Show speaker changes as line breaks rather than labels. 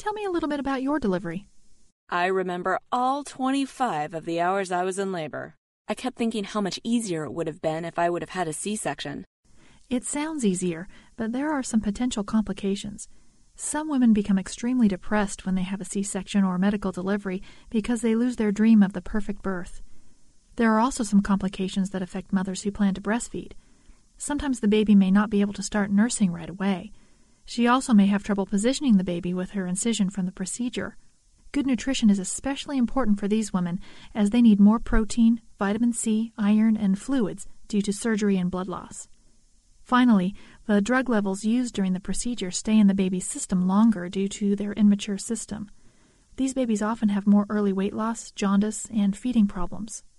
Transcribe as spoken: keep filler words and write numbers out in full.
Tell me a little bit about your delivery.
I remember all twenty-five of the hours I was in labor. I kept thinking how much easier it would have been if I would have had a C-section.
It sounds easier, but there are some potential complications. Some women become extremely depressed when they have a C-section or medical delivery because they lose their dream of the perfect birth. There are also some complications that affect mothers who plan to breastfeed. Sometimes the baby may not be able to start nursing right away. She also may have trouble positioning the baby with her incision from the procedure. Good nutrition is especially important for these women as they need more protein, vitamin C, iron, and fluids due to surgery and blood loss. Finally, the drug levels used during the procedure stay in the baby's system longer due to their immature system. These babies often have more early weight loss, jaundice, and feeding problems.